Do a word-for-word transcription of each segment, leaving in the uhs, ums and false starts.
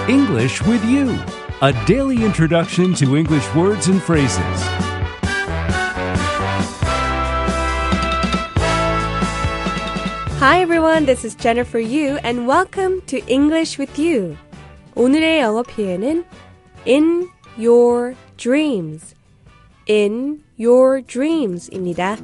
English with You, a daily introduction to English words and phrases. Hi everyone, this is Jennifer Yu and welcome to English with You. 오늘의 영어 표현은 in your dreams, in your dreams입니다.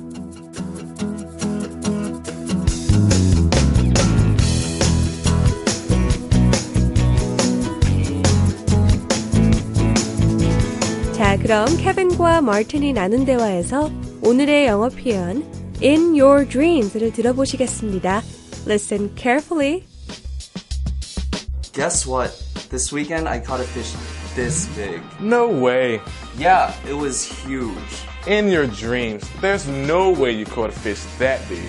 자, 그럼 케빈과 마틴이 나눈 대화에서 오늘의 영어 표현 in your dreams를 들어보시겠습니다. Listen carefully. Guess what? This weekend I caught a fish this big. No way. Yeah, it was huge. In your dreams, there's no way you caught a fish that big.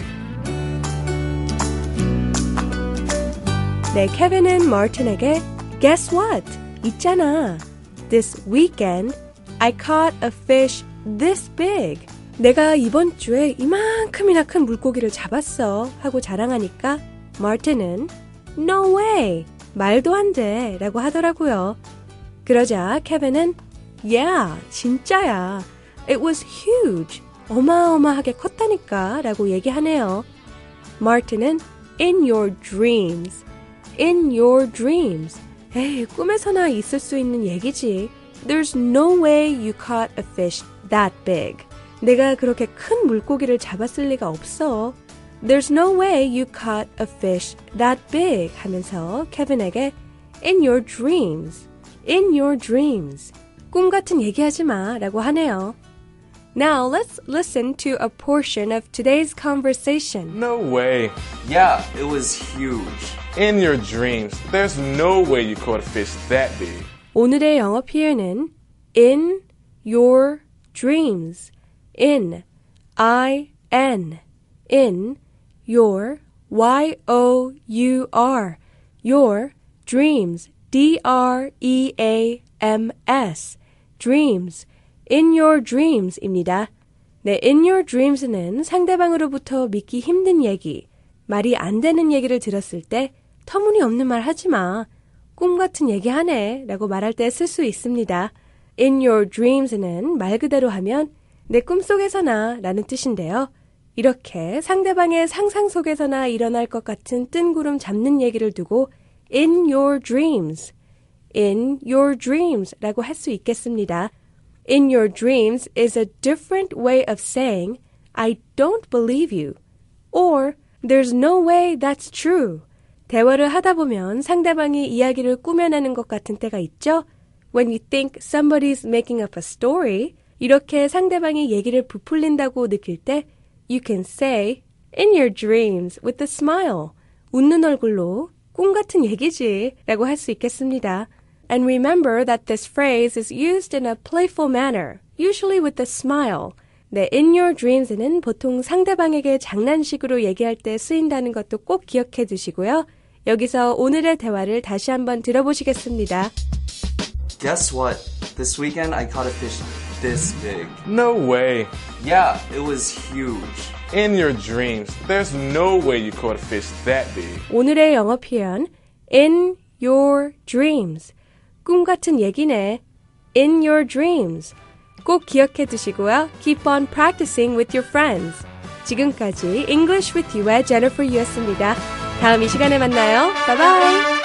네, 케빈은 마틴에게 Guess what? 있잖아. This weekend I caught a fish this big. 내가 이번 주에 이만큼이나 큰 물고기를 잡았어 하고 자랑하니까 마틴은 No way! 말도 안 돼 라고 하더라고요. 그러자 케빈은 Yeah, 진짜야. It was huge. 어마어마하게 컸다니까 라고 얘기하네요. 마틴은 In your dreams. In your dreams. 에이, 꿈에서나 있을 수 있는 얘기지. There's no way you caught a fish that big. 내가 그렇게 큰 물고기를 잡았을 리가 없어. There's no way you caught a fish that big 하면서 케빈에게 In your dreams, in your dreams. 꿈 같은 얘기하지 마 라고 하네요. Now let's listen to a portion of today's conversation. No way. Yeah, it was huge. In your dreams, there's no way you caught a fish that big. 오늘의 영어 표현은 in your dreams. In, I-N, in, your, Y-O-U-R, your, dreams, D-R-E-A-M-S, dreams, in your dreams입니다. 네, in your dreams는 상대방으로부터 믿기 힘든 얘기, 말이 안 되는 얘기를 들었을 때 터무니없는 말 하지 마, 꿈 같은 얘기 하네 라고 말할 때 쓸 수 있습니다. In your dreams는 말 그대로 하면 내 꿈속에서나 라는 뜻인데요. 이렇게 상대방의 상상 속에서나 일어날 것 같은 뜬구름 잡는 얘기를 두고 in your dreams, in your dreams 라고 할 수 있겠습니다. In your dreams is a different way of saying I don't believe you or there's no way that's true. 대화를 하다 보면 상대방이 이야기를 꾸며내는 것 같은 때가 있죠. When you think somebody's making up a story, 이렇게 상대방이 얘기를 부풀린다고 느낄 때 you can say in your dreams with a smile. 웃는 얼굴로 꿈 같은 얘기지 라고 할 수 있겠습니다. And remember that this phrase is used in a playful manner, usually with a smile. 네, in your dreams는 보통 상대방에게 장난식으로 얘기할 때 쓰인다는 것도 꼭 기억해 두시고요. 여기서 오늘의 대화를 다시 한번 들어보시겠습니다. Guess what? This weekend I caught a fish this big. No way. Yeah, it was huge. In your dreams, there's no way you caught a fish that big. 오늘의 영어 표현 in your dreams. 꿈 같은 얘기네. In your dreams. 꼭 기억해 두시고요. Keep on practicing with your friends. 지금까지 English with You의 Jennifer Yu였습니다. 다음 이 시간에 만나요. Bye bye.